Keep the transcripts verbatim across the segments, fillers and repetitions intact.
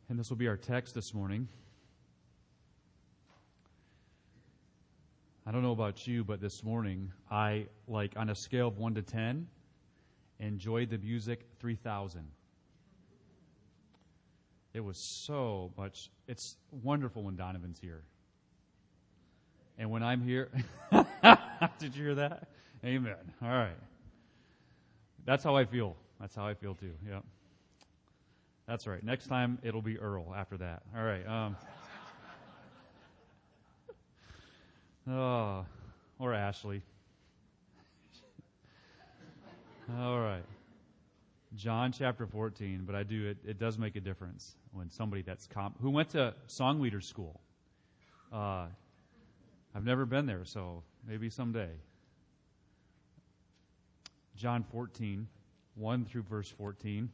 And this will be our text this morning. I don't know about you, but this morning, I, like, on a scale of one to ten, enjoyed the music three thousand. It was so much. It's wonderful when Donovan's here. And when I'm here, did you hear that? Amen. All right. That's how I feel. That's how I feel too. Yep. That's right. Next time, it'll be Earl after that. All right. Um, oh, or Ashley. All right. John chapter fourteen, but I do, it, it does make a difference when somebody that's, comp- who went to song leader school. Uh, I've never been there, so maybe someday. John fourteen, one through verse fourteen.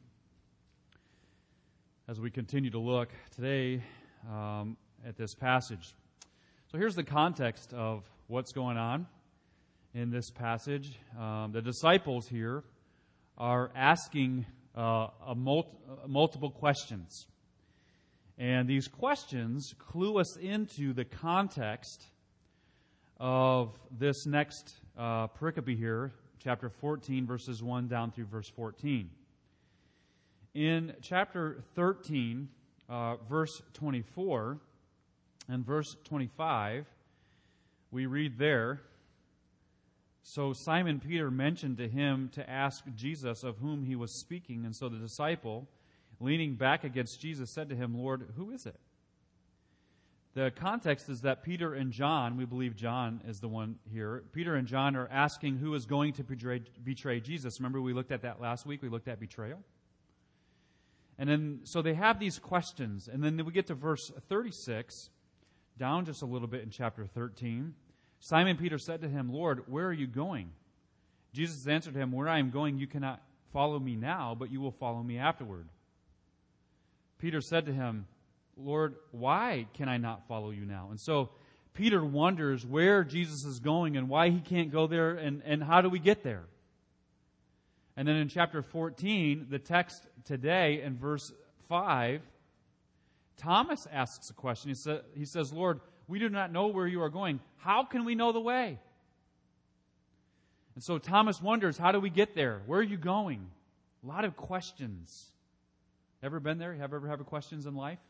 As we continue to look today um, at this passage. So here's the context of what's going on in this passage. Um, the disciples here are asking uh, a mul- multiple questions. And these questions clue us into the context of this next uh, pericope here, chapter fourteen, verses one down through verse fourteen. In chapter thirteen, uh, verse twenty-four and verse twenty-five, we read there, "So Simon Peter mentioned to him to ask Jesus of whom he was speaking, and so the disciple, leaning back against Jesus, said to him, 'Lord, who is it?'" The context is that Peter and John, we believe John is the one here, Peter and John are asking who is going to betray, betray Jesus. Remember we looked at that last week? We looked at betrayal. And then, so they have these questions. And then we get to verse thirty-six, down just a little bit in chapter thirteen. Simon Peter said to him, "Lord, where are you going?" Jesus answered him, "Where I am going, you cannot follow me now, but you will follow me afterward." Peter said to him, "Lord, why can I not follow you now?" And so Peter wonders where Jesus is going and why he can't go there, and, and how do we get there? And then in chapter fourteen, the text today in verse five, Thomas asks a question. He, sa- he says, "Lord, we do not know where you are going. How can we know the way?" And so Thomas wonders, how do we get there? Where are you going? A lot of questions. Ever been there? Have ever had questions in life?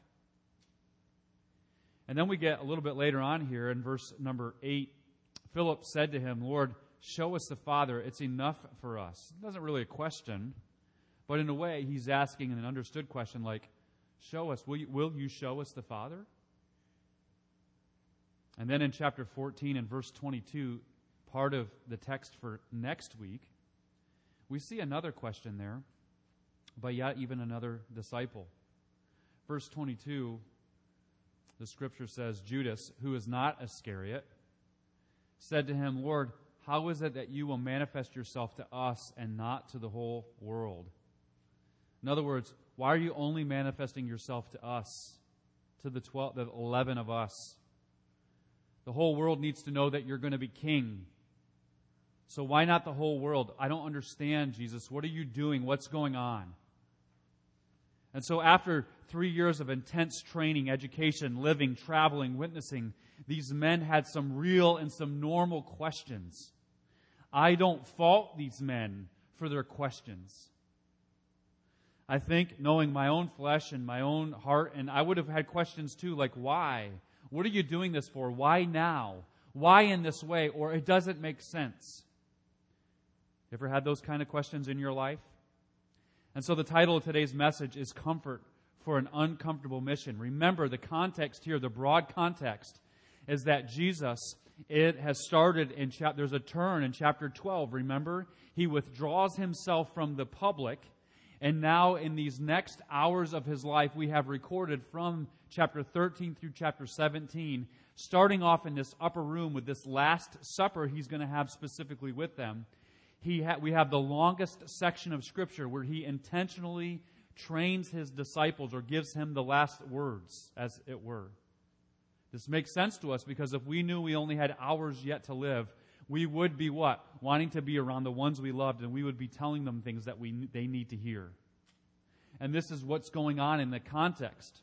And then we get a little bit later on here in verse number eight, Philip said to him, "Lord, show us the Father. It's enough for us." It wasn't really a question, but in a way he's asking an understood question like, show us, will you, will you show us the Father? And then in chapter fourteen and verse twenty-two, part of the text for next week, we see another question there, but yet even another disciple. Verse twenty-two, the scripture says, "Judas, who is not Iscariot, said to him, 'Lord, how is it that you will manifest yourself to us and not to the whole world?'" In other words, why are you only manifesting yourself to us, to the twelve, the eleven of us? The whole world needs to know that you're going to be king. So why not the whole world? I don't understand, Jesus. What are you doing? What's going on? And so after three years of intense training, education, living, traveling, witnessing, these men had some real and some normal questions. I don't fault these men for their questions. I think, knowing my own flesh and my own heart, and I would have had questions too, like why? What are you doing this for? Why now? Why in this way? Or it doesn't make sense. Ever had those kind of questions in your life? And so the title of today's message is Comfort for an Uncomfortable Mission. Remember, the context here, the broad context, is that Jesus, it has started in chapter, there's a turn in chapter twelve, remember? He withdraws himself from the public, and now in these next hours of his life, we have recorded from chapter thirteen through chapter seventeen, starting off in this upper room with this Last Supper he's going to have specifically with them. He ha- we have the longest section of Scripture where he intentionally trains his disciples or gives him the last words, as it were. This makes sense to us because if we knew we only had hours yet to live, we would be what? Wanting to be around the ones we loved, and we would be telling them things that we they need to hear. And this is what's going on in the context.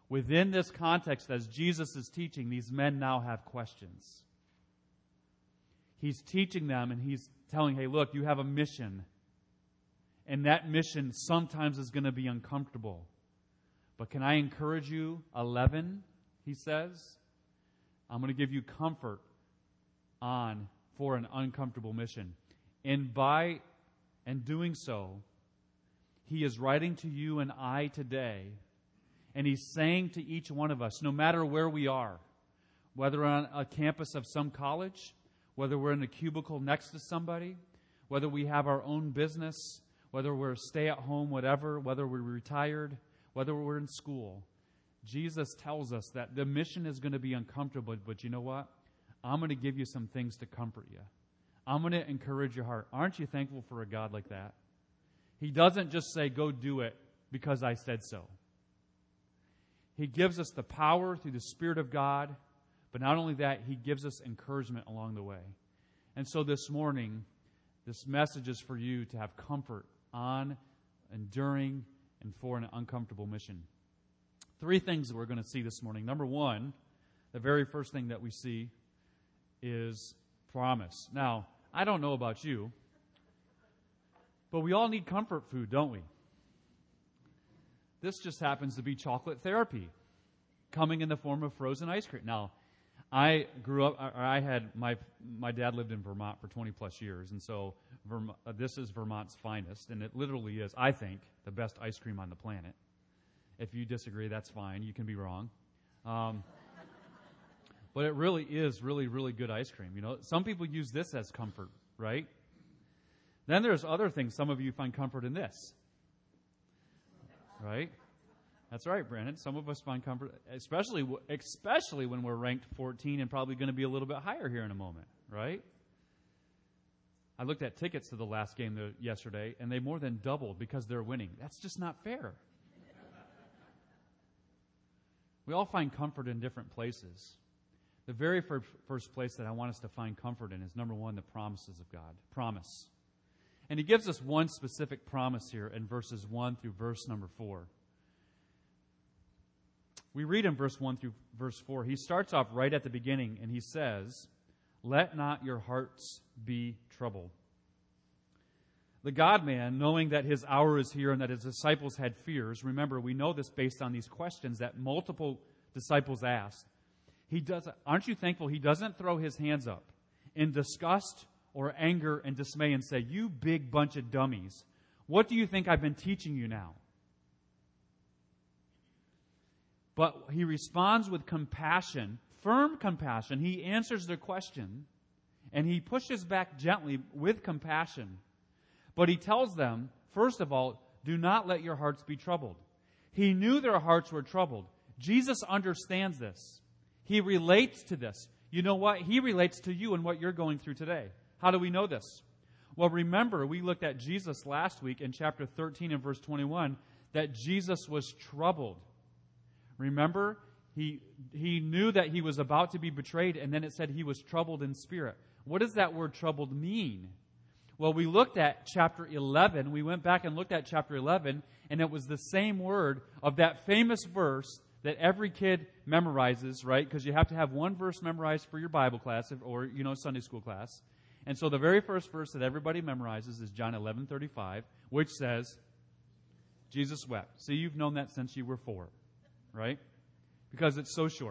within this context, as Jesus is teaching, these men now have questions. He's teaching them and he's telling, hey, look, you have a mission. And that mission sometimes is going to be uncomfortable. But can I encourage you, eleven, he says, I'm going to give you comfort on for an uncomfortable mission. And by and doing so, he is writing to you and I today, and he's saying to each one of us, no matter where we are, whether on a campus of some college, whether we're in a cubicle next to somebody, whether we have our own business, whether we're stay-at-home, whatever, whether we're retired, whether we're in school, Jesus tells us that the mission is going to be uncomfortable, but you know what? I'm going to give you some things to comfort you. I'm going to encourage your heart. Aren't you thankful for a God like that? He doesn't just say, go do it because I said so. He gives us the power through the Spirit of God, but not only that, he gives us encouragement along the way. And so this morning, this message is for you to have comfort on, enduring, and for an uncomfortable mission. Three things that we're going to see this morning. Number one, the very first thing that we see is promise. Now, I don't know about you, but we all need comfort food, don't we? This just happens to be chocolate therapy, coming in the form of frozen ice cream. Now, I grew up, or I had, my my dad lived in Vermont for twenty plus years, and so Vermont, uh, this is Vermont's finest, and it literally is, I think, the best ice cream on the planet. If you disagree, that's fine. You can be wrong. Um, but it really is really, really good ice cream. You know, some people use this as comfort, right? Then there's other things. Some of you find comfort in this, right? That's right, Brandon. Some of us find comfort, especially especially when we're ranked fourteen and probably going to be a little bit higher here in a moment, right? I looked at tickets to the last game the, yesterday, and they more than doubled because they're winning. That's just not fair. We all find comfort in different places. The very fir- first place that I want us to find comfort in is, number one, the promises of God. Promise. And he gives us one specific promise here in verses one through verse number four. We read in verse one through verse four, he starts off right at the beginning, and he says, let not your hearts be troubled. The God-man, knowing that his hour is here and that his disciples had fears, remember, we know this based on these questions that multiple disciples asked. He does, aren't you thankful he doesn't throw his hands up in disgust or anger and dismay and say, you big bunch of dummies, what do you think I've been teaching you now? But he responds with compassion, firm compassion. He answers their question, and he pushes back gently with compassion. But he tells them, first of all, do not let your hearts be troubled. He knew their hearts were troubled. Jesus understands this. He relates to this. You know what? He relates to you and what you're going through today. How do we know this? Well, remember, we looked at Jesus last week in chapter thirteen and verse twenty-one, that Jesus was troubled. Remember, he he knew that he was about to be betrayed, and then it said he was troubled in spirit. What does that word troubled mean? Well, we looked at chapter eleven. We went back and looked at chapter eleven, and it was the same word of that famous verse that every kid memorizes, right? Because you have to have one verse memorized for your Bible class or, you know, Sunday school class. And so the very first verse that everybody memorizes is John eleven thirty-five, which says, Jesus wept. See, you've known that since you were four, right? Because it's so short.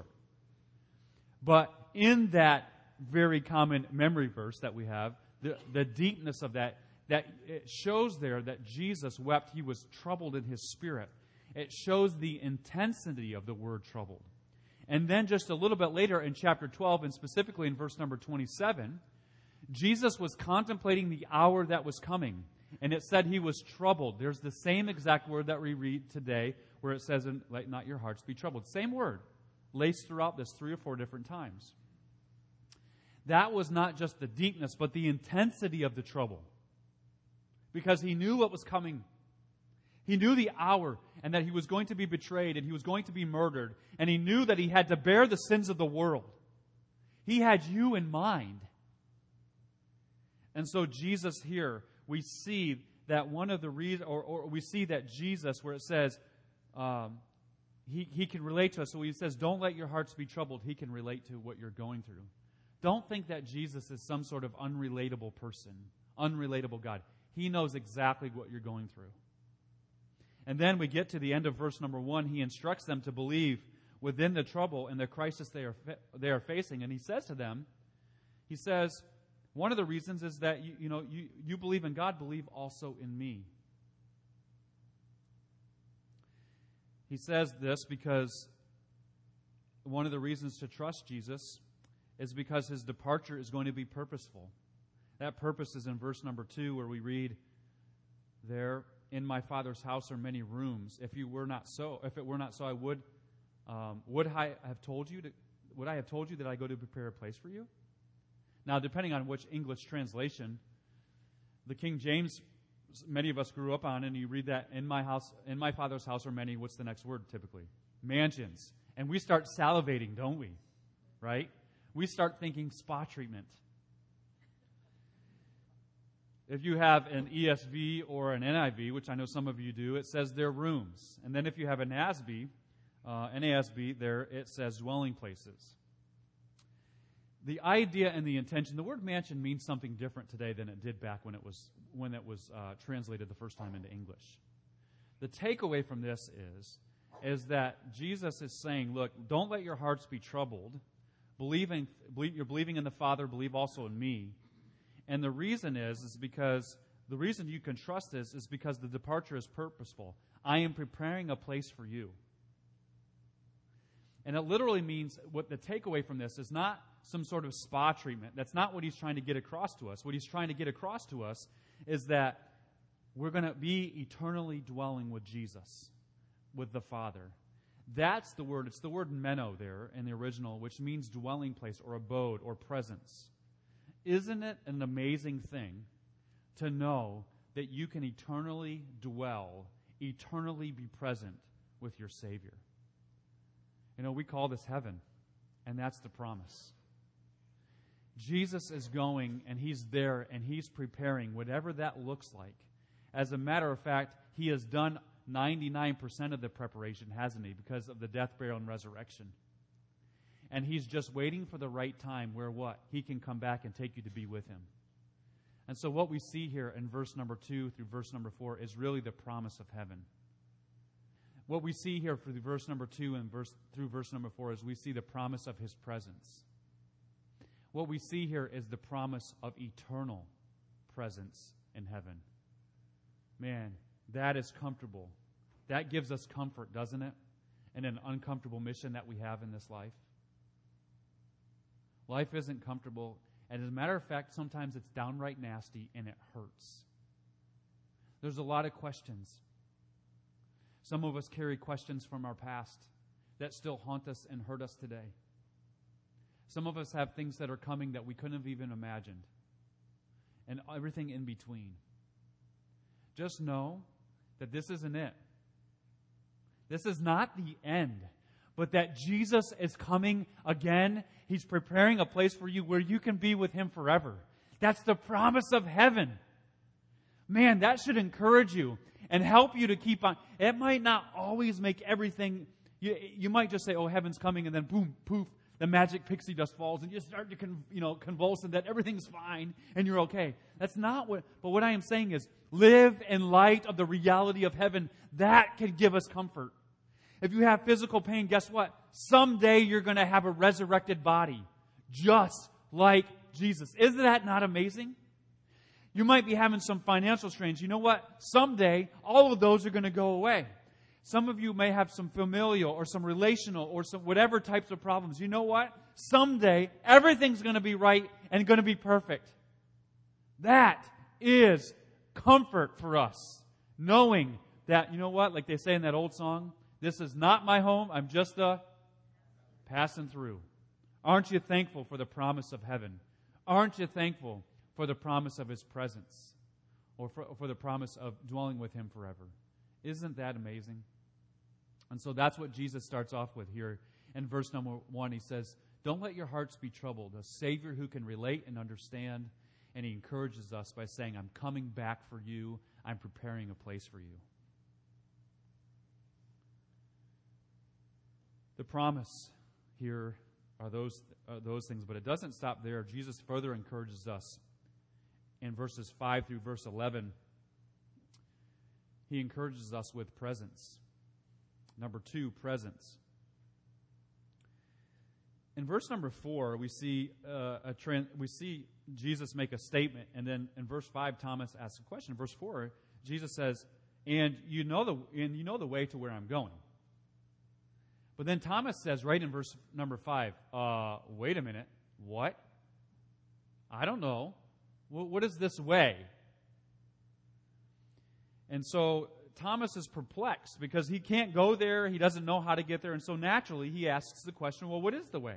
But in that very common memory verse that we have, the, the deepness of that, that it shows there that Jesus wept. He was troubled in his spirit. It shows the intensity of the word troubled. And then just a little bit later in chapter twelve, and specifically in verse number twenty-seven, Jesus was contemplating the hour that was coming. And it said he was troubled. There's the same exact word that we read today where it says, let not your hearts be troubled. Same word, laced throughout this three or four different times. That was not just the deepness, but the intensity of the trouble. Because he knew what was coming. He knew the hour and that he was going to be betrayed and he was going to be murdered. And he knew that he had to bear the sins of the world. He had you in mind. And so Jesus here, we see that one of the reasons, or, or we see that Jesus, where it says, um, he, he can relate to us. So he says, don't let your hearts be troubled. He can relate to what you're going through. Don't think that Jesus is some sort of unrelatable person, unrelatable God. He knows exactly what you're going through. And then we get to the end of verse number one. He instructs them to believe within the trouble and the crisis they are they are facing. And he says to them, he says, one of the reasons is that you, you know you, you believe in God, believe also in me. He says this because one of the reasons to trust Jesus is because his departure is going to be purposeful. That purpose is in verse number two, where we read there, in my Father's house are many rooms. If you were not so, if it were not so, I would um, would I have told you to would I have told you that I go to prepare a place for you? Now, depending on which English translation, the King James, many of us grew up on, and you read that in my house, in my Father's house are many. What's the next word typically? Mansions, and we start salivating, don't we? Right? We start thinking spa treatment. If you have an E S V or an N I V, which I know some of you do, it says they're rooms. And then if you have an N A S B, uh, N A S B, there it says dwelling places. The idea and the intention, the word mansion means something different today than it did back when it was when it was uh, translated the first time into English. The takeaway from this is, is that Jesus is saying, look, don't let your hearts be troubled. Believe in, believe, you're believing in the Father, believe also in me. And the reason is, is because, the reason you can trust this is because the departure is purposeful. I am preparing a place for you. And it literally means, what the takeaway from this is not some sort of spa treatment. That's not what he's trying to get across to us. What he's trying to get across to us is that we're going to be eternally dwelling with Jesus, with the Father. That's the word. It's the word meno there in the original, which means dwelling place or abode or presence. Isn't it an amazing thing to know that you can eternally dwell, eternally be present with your Savior? You know, we call this heaven, and that's the promise. Jesus is going, and he's there, and he's preparing whatever that looks like. As a matter of fact, he has done ninety-nine percent of the preparation, hasn't he, because of the death, burial, and resurrection. And he's just waiting for the right time where what? He can come back and take you to be with him. And so what we see here in verse number two through verse number four is really the promise of heaven. What we see here for the verse number two and verse through verse number four is we see the promise of his presence. What we see here is the promise of eternal presence in heaven. Man, that is comfortable. That gives us comfort, doesn't it? In an uncomfortable mission that we have in this life. Life isn't comfortable. And as a matter of fact, sometimes it's downright nasty and it hurts. There's a lot of questions. Some of us carry questions from our past that still haunt us and hurt us today. Some of us have things that are coming that we couldn't have even imagined. And everything in between. Just know that this isn't it. This is not the end. But that Jesus is coming again. He's preparing a place for you where you can be with him forever. That's the promise of heaven. Man, that should encourage you and help you to keep on. It might not always make everything, you, you might just say, oh, heaven's coming, and then boom, poof, the magic pixie dust falls, and you start to con, you know, convulse, and that everything's fine, and you're okay. That's not what, but what I am saying is, live in light of the reality of heaven. That can give us comfort. If you have physical pain, guess what? Someday you're going to have a resurrected body, just like Jesus. Isn't that not amazing? You might be having some financial strains. You know what? Someday, all of those are going to go away. Some of you may have some familial or some relational or some whatever types of problems. You know what? Someday, everything's going to be right and going to be perfect. That is comfort for us, knowing that, you know what? Like they say in that old song, this is not my home. I'm just a passing through. Aren't you thankful for the promise of heaven? Aren't you thankful for the promise of his presence, or for, for the promise of dwelling with him forever? Isn't that amazing? And so that's what Jesus starts off with here in verse number one. He says, don't let your hearts be troubled. A Savior who can relate and understand. And he encourages us by saying, I'm coming back for you. I'm preparing a place for you. The promise here are those, are those things, but it doesn't stop there. Jesus further encourages us in verses five through verse eleven. He encourages us with presence. Number two, presence. In verse number four, we see uh, a trend, we see Jesus make a statement, and then in verse five, Thomas asks a question. In verse four, Jesus says, "And you know the and you know the way to where I'm going." But then Thomas says, right in verse number five, uh, "Wait a minute, what? I don't know. What, what is this way?" And so Thomas is perplexed because he can't go there. He doesn't know how to get there. And so naturally he asks the question, well, what is the way?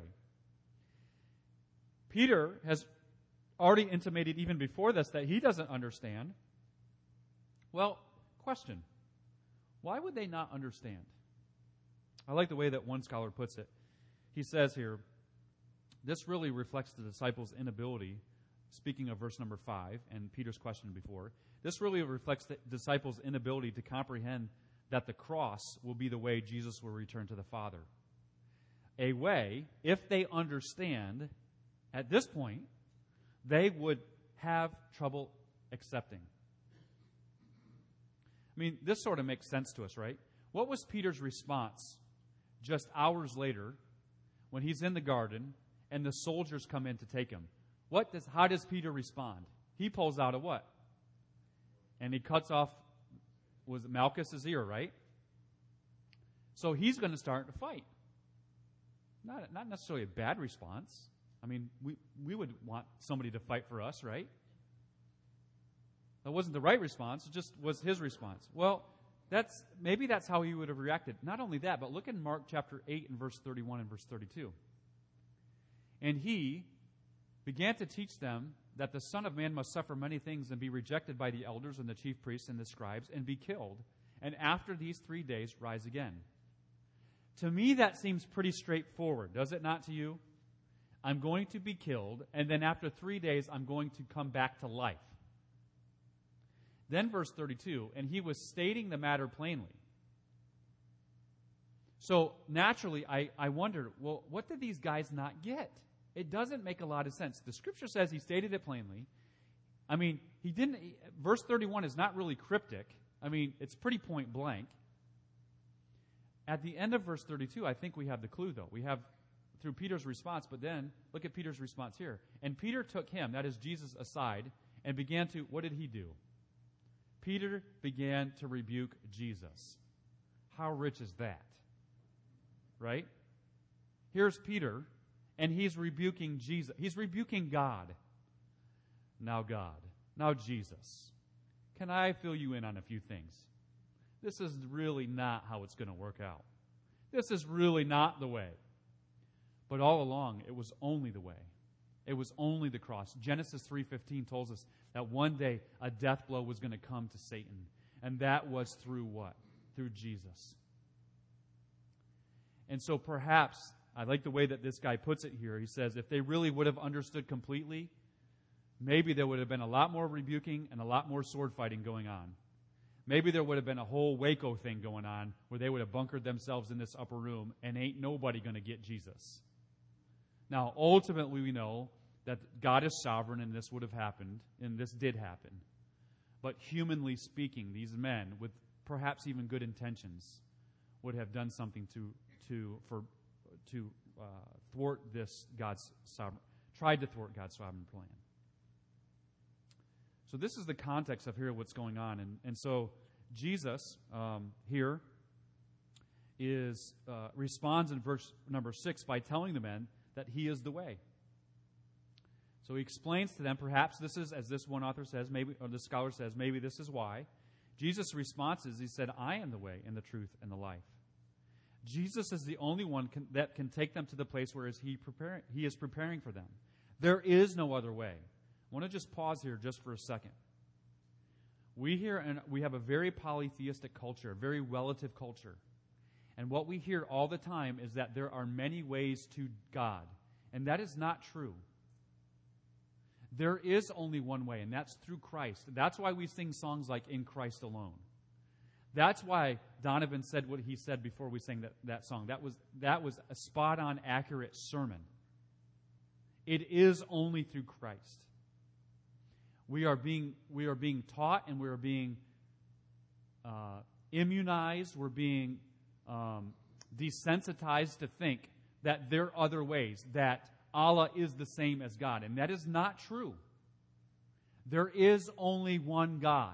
Peter has already intimated even before this that he doesn't understand. Well, question. Why would they not understand? I like the way that one scholar puts it. He says here, this really reflects the disciples' inability, speaking of verse number five and Peter's question before, this really reflects the disciples' inability to comprehend that the cross will be the way Jesus will return to the Father. A way, if they understand, at this point, they would have trouble accepting. I mean, this sort of makes sense to us, right? What was Peter's response just hours later when he's in the garden and the soldiers come in to take him? What does, how does Peter respond? He pulls out a what? And he cuts off, was it Malchus's ear, right? So he's going to start to fight. Not, not necessarily a bad response. I mean, we, we would want somebody to fight for us, right? That wasn't the right response. It just was his response. Well, that's maybe that's how he would have reacted. Not only that, but look in Mark chapter eight and verse thirty-one and verse thirty-two. And he began to teach them that the Son of Man must suffer many things and be rejected by the elders and the chief priests and the scribes and be killed, and after these three days rise again. To me, that seems pretty straightforward, does it not to you? I'm going to be killed, and then after three days, I'm going to come back to life. Then verse thirty-two, and he was stating the matter plainly. So naturally, I, I wondered, well, what did these guys not get? It doesn't make a lot of sense. The Scripture says he stated it plainly. I mean, he didn't. Verse thirty-one is not really cryptic. I mean, it's pretty point blank. At the end of verse thirty-two, I think we have the clue, though. We have through Peter's response, but then look at Peter's response here. And Peter took him, that is Jesus, aside and began to, what did he do? Peter began to rebuke Jesus. How rich is that? Right? Here's Peter, and he's rebuking Jesus. He's rebuking God. Now God. Now Jesus. Can I fill you in on a few things? This is really not how it's going to work out. This is really not the way. But all along, it was only the way. It was only the cross. Genesis three fifteen tells us that one day a death blow was going to come to Satan. And that was through what? Through Jesus. And so perhaps, I like the way that this guy puts it here. He says, if they really would have understood completely, maybe there would have been a lot more rebuking and a lot more sword fighting going on. Maybe there would have been a whole Waco thing going on where they would have bunkered themselves in this upper room and ain't nobody going to get Jesus. Now, ultimately, we know that God is sovereign and this would have happened, and this did happen. But humanly speaking, these men, with perhaps even good intentions, would have done something to to for to uh, thwart this God's sovereign, tried to thwart God's sovereign plan. So this is the context of here what's going on, and and so Jesus um, here is uh, responds in verse number six by telling the men that he is the way. So he explains to them, perhaps this is, as this one author says, maybe, or the scholar says, maybe this is why. Jesus' response is, he said, I am the way and the truth and the life. Jesus is the only one can, that can take them to the place where is he, preparing, he is preparing for them. There is no other way. I want to just pause here just for a second. We hear, and we have a very polytheistic culture, a very relative culture. And what we hear all the time is that there are many ways to God. And that is not true. There is only one way, and that's through Christ. That's why we sing songs like In Christ Alone. That's why Donovan said what he said before we sang that, that song. That was, that was a spot-on, accurate sermon. It is only through Christ. We are being, we are being taught and we are being uh, immunized. We're being um, desensitized to think that there are other ways, that Allah is the same as God. And that is not true. There is only one God.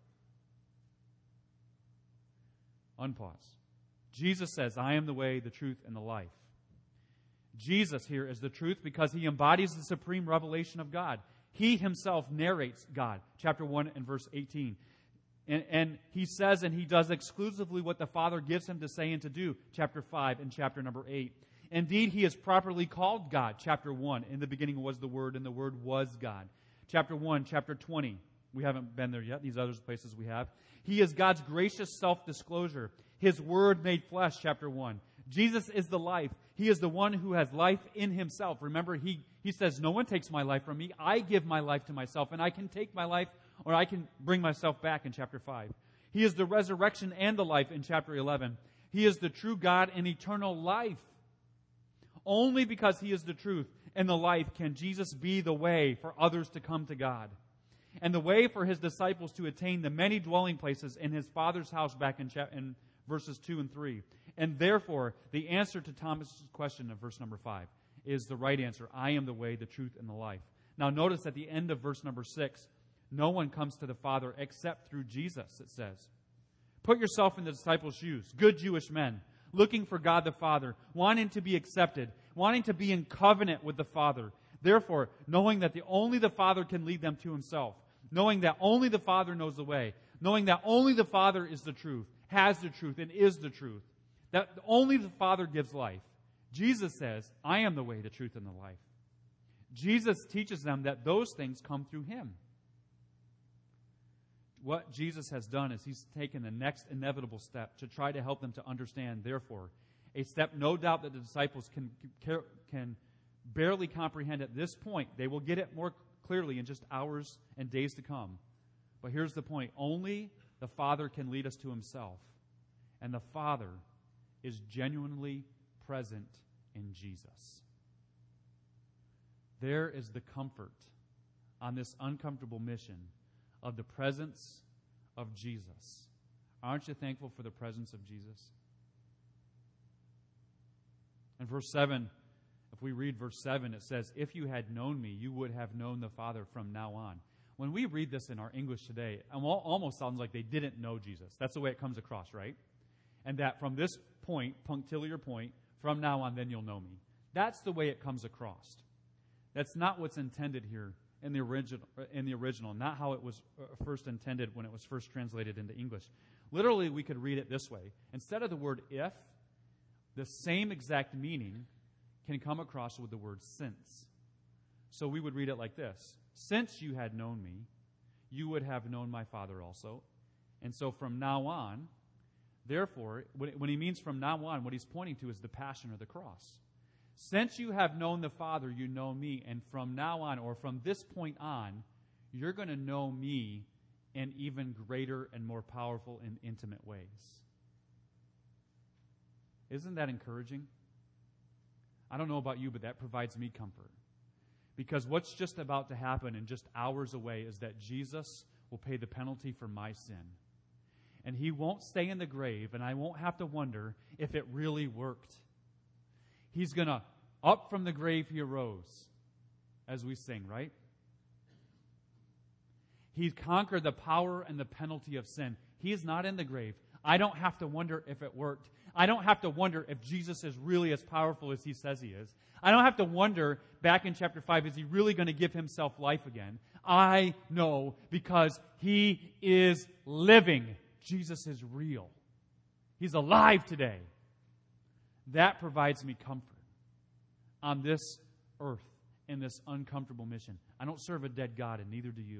Unpause. Jesus says, I am the way, the truth, and the life. Jesus here is the truth because he embodies the supreme revelation of God. He himself narrates God. Chapter one and verse eighteen. And, and he says and he does exclusively what the Father gives him to say and to do. Chapter five and chapter number eight. Indeed, he is properly called God. Chapter one. In the beginning was the Word, and the Word was God. Chapter one, chapter twenty. We haven't been there yet. These other places we have. He is God's gracious self-disclosure. His Word made flesh, chapter one. Jesus is the life. He is the one who has life in himself. Remember, he, he says, no one takes my life from me. I give my life to myself, and I can take my life, or I can bring myself back in chapter five. He is the resurrection and the life in chapter eleven. He is the true God and eternal life. Only because he is the truth and the life can Jesus be the way for others to come to God, and the way for his disciples to attain the many dwelling places in his Father's house back in, cha- in verses two and three. And therefore, the answer to Thomas' question of verse number five is the right answer. I am the way, the truth, and the life. Now notice at the end of verse number six, no one comes to the Father except through Jesus, it says. Put yourself in the disciples' shoes, good Jewish men, looking for God the Father, wanting to be accepted, wanting to be in covenant with the Father. Therefore, knowing that the, only the Father can lead them to himself, knowing that only the Father knows the way, knowing that only the Father is the truth, has the truth, and is the truth, that only the Father gives life. Jesus says, I am the way, the truth, and the life. Jesus teaches them that those things come through him. What Jesus has done is he's taken the next inevitable step to try to help them to understand, therefore, a step no doubt that the disciples can, can barely comprehend at this point. They will get it more clearly in just hours and days to come. But here's the point. Only the Father can lead us to himself. And the Father is genuinely present in Jesus. There is the comfort on this uncomfortable mission of the presence of Jesus. Aren't you thankful for the presence of Jesus? In verse seven, if we read verse seven, it says, if you had known me, you would have known the Father from now on. When we read this in our English today, it almost sounds like they didn't know Jesus. That's the way it comes across, right? And that from this point, punctiliar point, from now on, then you'll know me. That's the way it comes across. That's not what's intended here in the original, in the original, not how it was first intended when it was first translated into English. Literally, we could read it this way. Instead of the word if, the same exact meaning can come across with the word since. So we would read it like this. Since you had known me, you would have known my Father also. And so from now on, therefore, when he means from now on, what he's pointing to is the passion or the cross. Since you have known the Father, you know me. And from now on, or from this point on, you're going to know me in even greater and more powerful and intimate ways. Isn't that encouraging? I don't know about you, but that provides me comfort. Because what's just about to happen in just hours away is that Jesus will pay the penalty for my sin. And he won't stay in the grave, and I won't have to wonder if it really worked. He's going to, up from the grave he arose, as we sing, right? He conquered the power and the penalty of sin. He is not in the grave. I don't have to wonder if it worked. I don't have to wonder if Jesus is really as powerful as he says he is. I don't have to wonder, back in chapter five, is he really going to give himself life again? I know, because he is living. Jesus is real. He's alive today. That provides me comfort on this earth in this uncomfortable mission. I don't serve a dead God, and neither do you.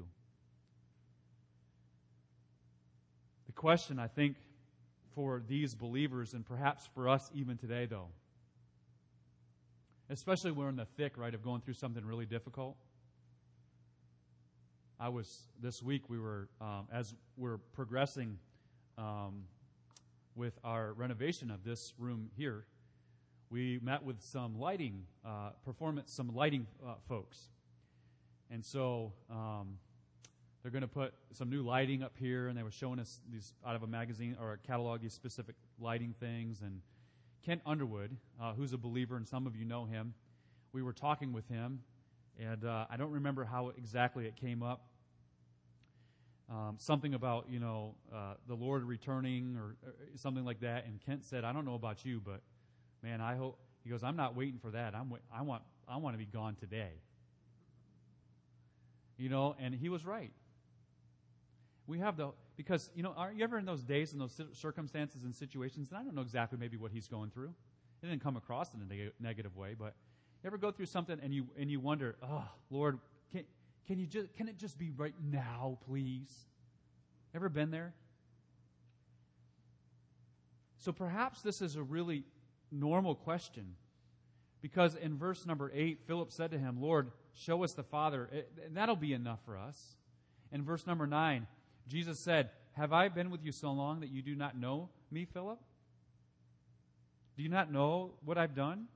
The question, I think, for these believers, and perhaps for us even today, though, especially when we're in the thick, right, of going through something really difficult. I was, this week, we were, um, as we're progressing um, with our renovation of this room here, we met with some lighting, uh, performance, some lighting uh, folks. And so um, they're going to put some new lighting up here, and they were showing us these out of a magazine or a catalog, these specific lighting things. And Kent Underwood, uh, who's a believer, and some of you know him, we were talking with him, and uh, I don't remember how exactly it came up. Um, something about, you know, uh, the Lord returning or, or something like that. And Kent said, I don't know about you, but man, I hope, he goes, I'm not waiting for that. I'm, I want, I want to be gone today. You know, and he was right. We have the, because, you know, are you ever in those days and those circumstances and situations, and I don't know exactly maybe what he's going through. It didn't come across in a neg- negative way, but you ever go through something and you, and you wonder, oh, Lord, can Can you just can it just be right now, please? Ever been there? So perhaps this is a really normal question, because in verse number eight, Philip said to him, Lord, show us the Father, and that'll be enough for us. In verse number nine, Jesus said, have I been with you so long that you do not know me, Philip? Do you not know what I've done?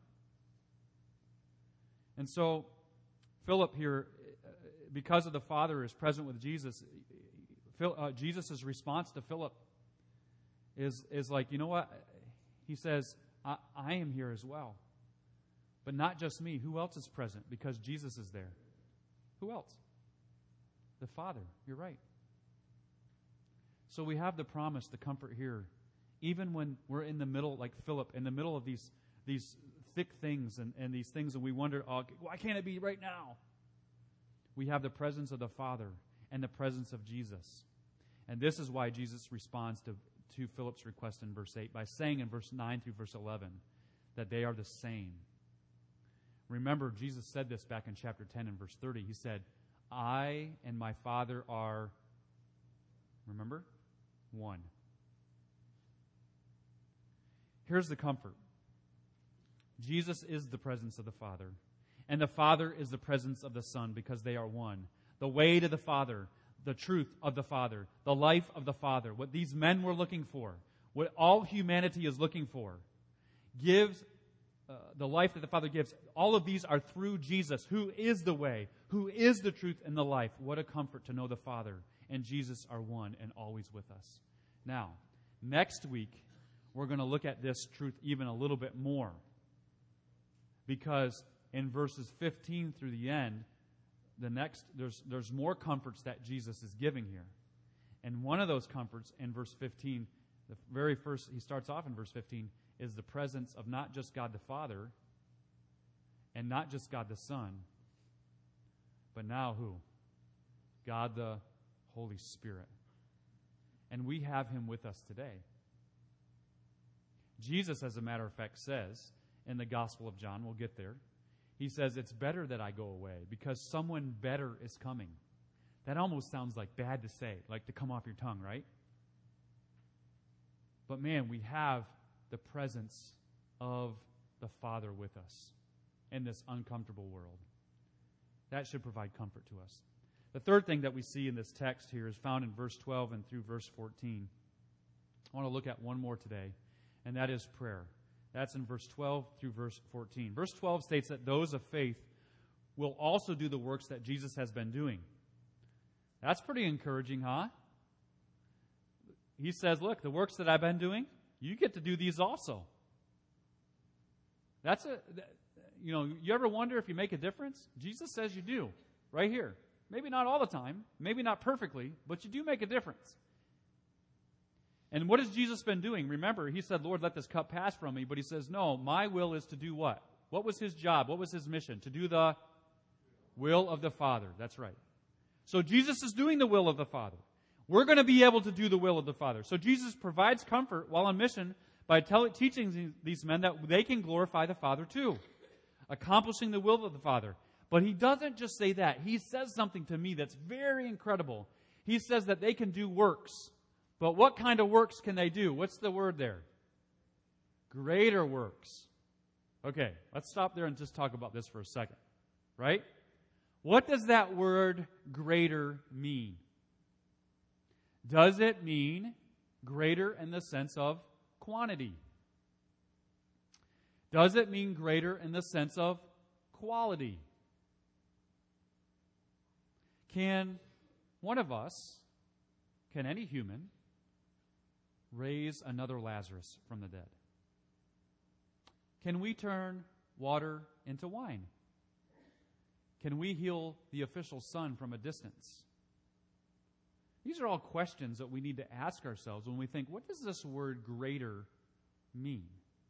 And so Philip here, because of the Father is present with Jesus, Phil, uh, Jesus' response to Philip is, is like, you know what? He says, I, I am here as well. But not just me. Who else is present? Because Jesus is there. Who else? The Father. You're right. So we have the promise, the comfort here. Even when we're in the middle, like Philip, in the middle of these, these thick things and, and these things, and we wonder, oh, why can't it be right now? We have the presence of the Father and the presence of Jesus. And this is why Jesus responds to, to Philip's request in verse eight by saying in verse nine through verse eleven that they are the same. Remember, Jesus said this back in chapter ten and verse thirty. He said, I and my Father are, remember, one. Here's the comfort. Jesus is the presence of the Father. And the Father is the presence of the Son, because they are one. The way to the Father, the truth of the Father, the life of the Father, what these men were looking for, what all humanity is looking for, gives uh, the life that the Father gives. All of these are through Jesus, who is the way, who is the truth and the life. What a comfort to know the Father and Jesus are one and always with us. Now, next week, we're going to look at this truth even a little bit more, because in verses fifteen through the end, the next there's there's more comforts that Jesus is giving here. And one of those comforts in verse fifteen, the very first, he starts off in verse fifteen, is the presence of not just God the Father and not just God the Son, but now who? God the Holy Spirit. And we have him with us today. Jesus, as a matter of fact, says in the Gospel of John, we'll get there, he says, it's better that I go away because someone better is coming. That almost sounds like bad to say, like to come off your tongue, right? But man, we have the presence of the Father with us in this uncomfortable world. That should provide comfort to us. The third thing that we see in this text here is found in verse twelve and through verse fourteen. I want to look at one more today, and that is prayer. That's in verse twelve through verse fourteen. Verse twelve states that those of faith will also do the works that Jesus has been doing. That's pretty encouraging, huh? He says, look, the works that I've been doing, you get to do these also. That's a, you know, you ever wonder if you make a difference? Jesus says you do, right here. Maybe not all the time, maybe not perfectly, but you do make a difference. And what has Jesus been doing? Remember, he said, Lord, let this cup pass from me. But he says, no, my will is to do what? What was his job? What was his mission? To do the will of the Father. That's right. So Jesus is doing the will of the Father. We're going to be able to do the will of the Father. So Jesus provides comfort while on mission by tell, teaching these men that they can glorify the Father too, accomplishing the will of the Father. But he doesn't just say that. He says something to me that's very incredible. He says that they can do works. But what kind of works can they do? What's the word there? Greater works. Okay, let's stop there and just talk about this for a second. Right? What does that word greater mean? Does it mean Greater in the sense of quantity. Does it mean greater in the sense of quality? Can one of us, can any human, raise another Lazarus from the dead? Can we turn water into wine? Can we heal the official son from a distance? These are all questions that we need to ask ourselves when we think, what does this word greater mean?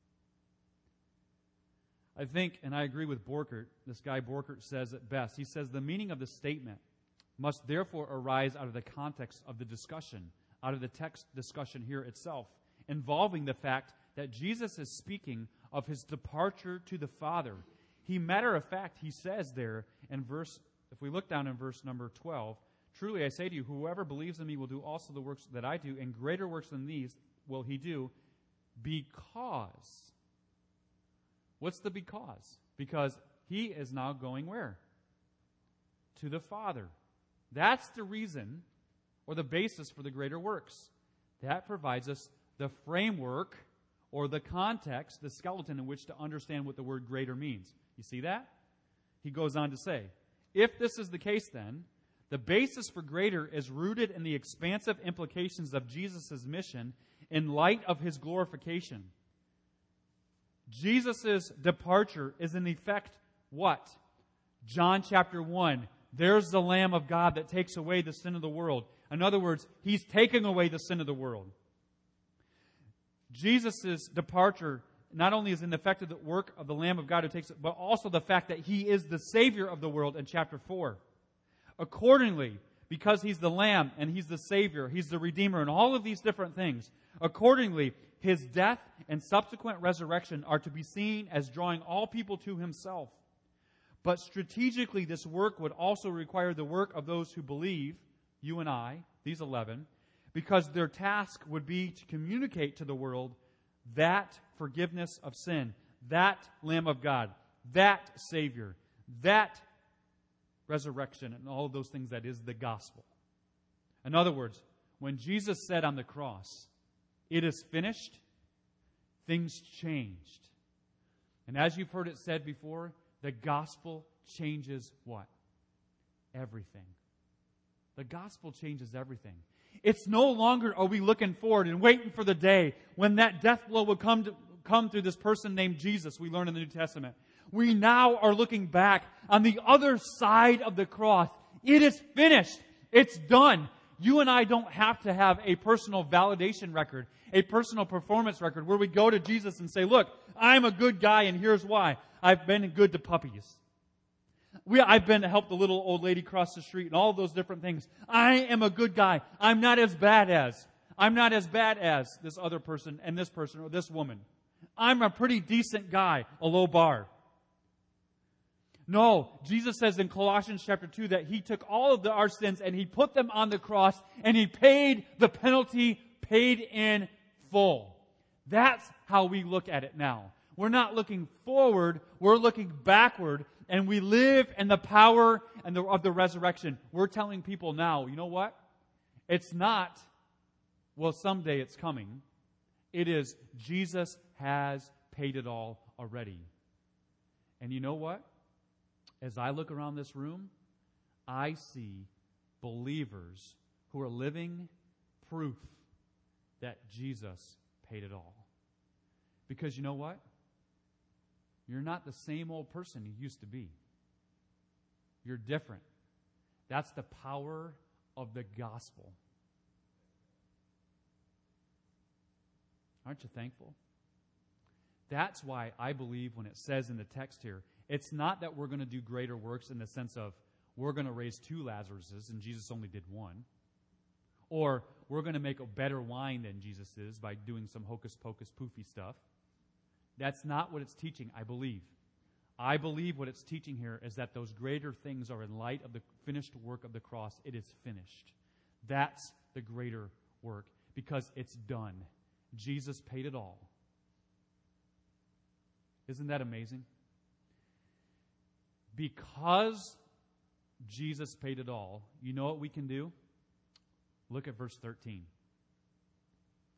I think, and I agree with Borkert, this guy Borkert says it best. He says the meaning of the statement must therefore arise out of the context of the discussion, out of the text discussion here itself, involving the fact that Jesus is speaking of his departure to the Father. He, matter of fact, he says there in verse, if we look down in verse number twelve, truly I say to you, whoever believes in me will do also the works that I do, and greater works than these will he do, because. What's the because? Because he is now going where? To the Father. That's the reason, or the basis for the greater works. That provides us the framework, or the context, the skeleton in which to understand what the word greater means. You see that? He goes on to say, if this is the case then, the basis for greater is rooted in the expansive implications of Jesus' mission in light of his glorification. Jesus' departure is in effect what? John chapter one. There's the Lamb of God that takes away the sin of the world. In other words, he's taking away the sin of the world. Jesus' departure not only is in effect of the work of the Lamb of God who takes it, but also the fact that he is the Savior of the world in chapter four. Accordingly, because he's the Lamb and he's the Savior, he's the Redeemer, and all of these different things, accordingly, his death and subsequent resurrection are to be seen as drawing all people to himself. But strategically, this work would also require the work of those who believe, you and I, these eleven, because their task would be to communicate to the world that forgiveness of sin, that Lamb of God, that Savior, that resurrection, and all of those things that is the gospel. In other words, when Jesus said on the cross, it is finished, things changed. And as you've heard it said before, the gospel changes what? Everything. The gospel changes everything. It's no longer are we looking forward and waiting for the day when that death blow will come to, come through this person named Jesus we learn in the New Testament. We now are looking back on the other side of the cross. It is finished. It's done. You and I don't have to have a personal validation record, a personal performance record where we go to Jesus and say, look, I'm a good guy and here's why. I've been good to puppies. We, I've been to help the little old lady cross the street and all of those different things. I am a good guy. I'm not as bad as. I'm not as bad as this other person and this person or this woman. I'm a pretty decent guy, a low bar. No, Jesus says in Colossians chapter two that he took all of the, our sins and he put them on the cross and he paid the penalty, paid in full. That's how we look at it now. We're not looking forward, we're looking backward, and we live in the power and the, of the resurrection. We're telling people now, you know what? It's not, well, someday it's coming. It is, Jesus has paid it all already. And you know what? As I look around this room, I see believers who are living proof that Jesus paid it all. Because you know what? You're not the same old person you used to be. You're different. That's the power of the gospel. Aren't you thankful? That's why I believe when it says in the text here, it's not that we're going to do greater works in the sense of we're going to raise two Lazaruses and Jesus only did one. Or we're going to make a better wine than Jesus is by doing some hocus pocus poofy stuff. That's not what it's teaching, I believe. I believe what it's teaching here is that those greater things are in light of the finished work of the cross. It is finished. That's the greater work because it's done. Jesus paid it all. Isn't that amazing? Because Jesus paid it all, you know what we can do? Look at verse thirteen.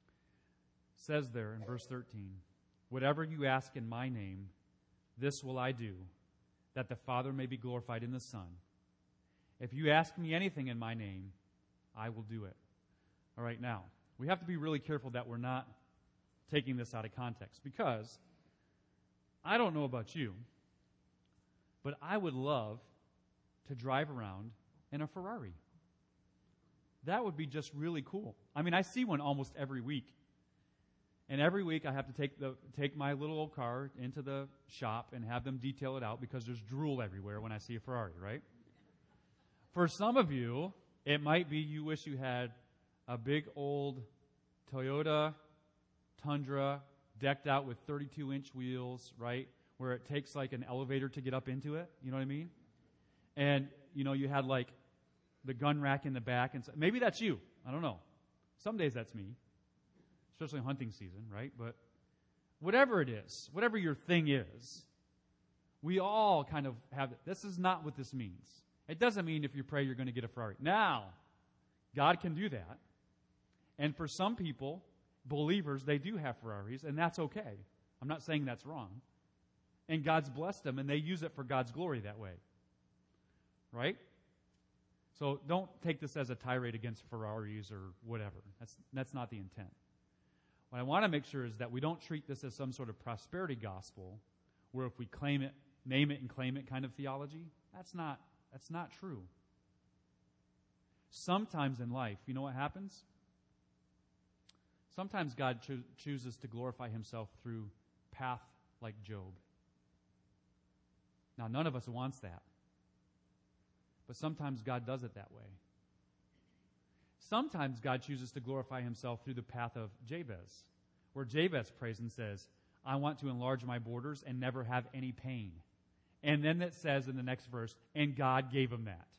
says there in verse thirteen, whatever you ask in my name, this will I do, that the Father may be glorified in the Son. If you ask me anything in my name, I will do it. All right, now, we have to be really careful that we're not taking this out of context, because I don't know about you, but I would love to drive around in a Ferrari. That would be just really cool. I mean, I see one almost every week. And every week I have to take the take my little old car into the shop and have them detail it out because there's drool everywhere when I see a Ferrari, right? For some of you, it might be you wish you had a big old Toyota Tundra decked out with thirty-two inch wheels, right? Where it takes like an elevator to get up into it. You know what I mean? And, you know, you had like the gun rack in the back. And so, maybe that's you. I don't know. Some days that's me. Especially hunting season, right? But whatever it is, whatever your thing is, we all kind of have it. This is not what this means. It doesn't mean if you pray you're going to get a Ferrari. Now, God can do that. And for some people, believers, they do have Ferraris, and that's okay. I'm not saying that's wrong. And God's blessed them, and they use it for God's glory that way. Right? So don't take this as a tirade against Ferraris or whatever. That's, that's not the intent. What I want to make sure is that we don't treat this as some sort of prosperity gospel where if we claim it, name it and claim it kind of theology. That's not, that's not true. Sometimes in life, you know what happens? Sometimes God cho- chooses to glorify himself through path like Job. Now, none of us wants that. But sometimes God does it that way. Sometimes God chooses to glorify himself through the path of Jabez, where Jabez prays and says, I want to enlarge my borders and never have any pain. And then it says in the next verse, and God gave him that.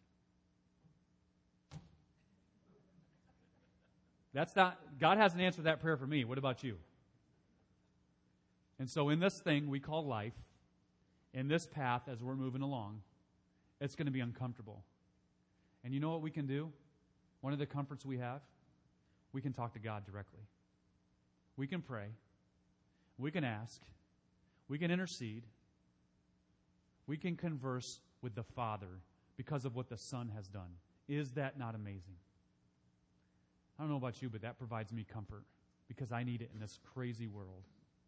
That's not, God hasn't answered that prayer for me. What about you? And so in this thing we call life, in this path as we're moving along, it's going to be uncomfortable. And you know what we can do? One of the comforts we have, we can talk to God directly. We can pray. We can ask. We can intercede. We can converse with the Father because of what the Son has done. Is that not amazing? I don't know about you, but that provides me comfort because I need it in this crazy world.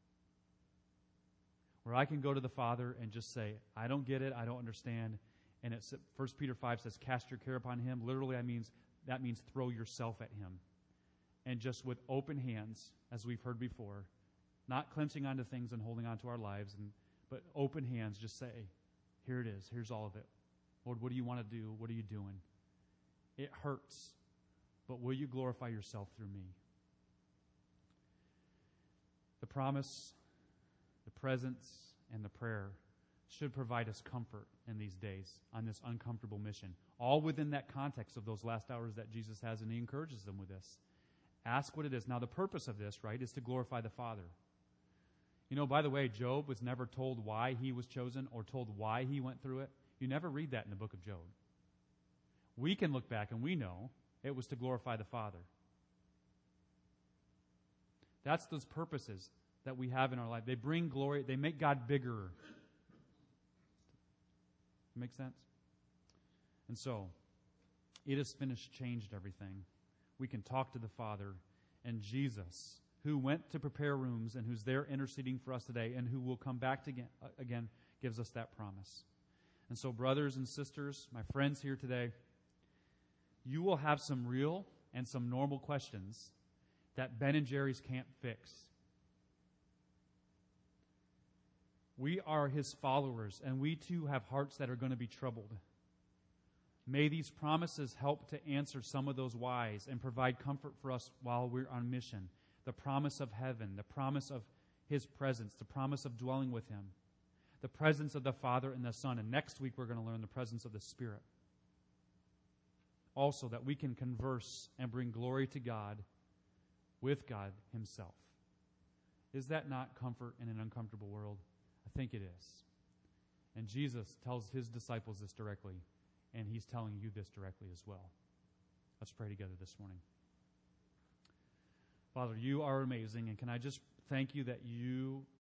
Where I can go to the Father and just say, I don't get it, I don't understand. And it's First Peter five says, cast your care upon him. Literally, that means, that means throw yourself at him. And just with open hands, as we've heard before, not clenching onto things and holding on to our lives, and but open hands, just say, here it is, here's all of it. Lord, what do you want to do? What are you doing? It hurts, but will you glorify yourself through me? The promise, the presence, and the prayer should provide us comfort in these days on this uncomfortable mission. All within that context of those last hours that Jesus has, and he encourages them with this. Ask what it is. Now, the purpose of this, right, is to glorify the Father. You know, by the way, Job was never told why he was chosen or told why he went through it. You never read that in the book of Job. We can look back and we know it was to glorify the Father. That's those purposes that we have in our life. They bring glory. They make God bigger. Make sense? And so, it is finished, changed everything. We can talk to the Father, and Jesus, who went to prepare rooms and who's there interceding for us today and who will come back to again, uh, again, gives us that promise. And so, brothers and sisters, my friends here today, you will have some real and some normal questions that Ben and Jerry's can't fix. We are his followers, and we too have hearts that are going to be troubled. May these promises help to answer some of those whys and provide comfort for us while we're on mission. The promise of heaven, the promise of his presence, the promise of dwelling with him, the presence of the Father and the Son. And next week we're going to learn the presence of the Spirit. Also, that we can converse and bring glory to God with God himself. Is that not comfort in an uncomfortable world? I think it is. And Jesus tells his disciples this directly, and he's telling you this directly as well. Let's pray together this morning. Father, you are amazing, and can I just thank you that you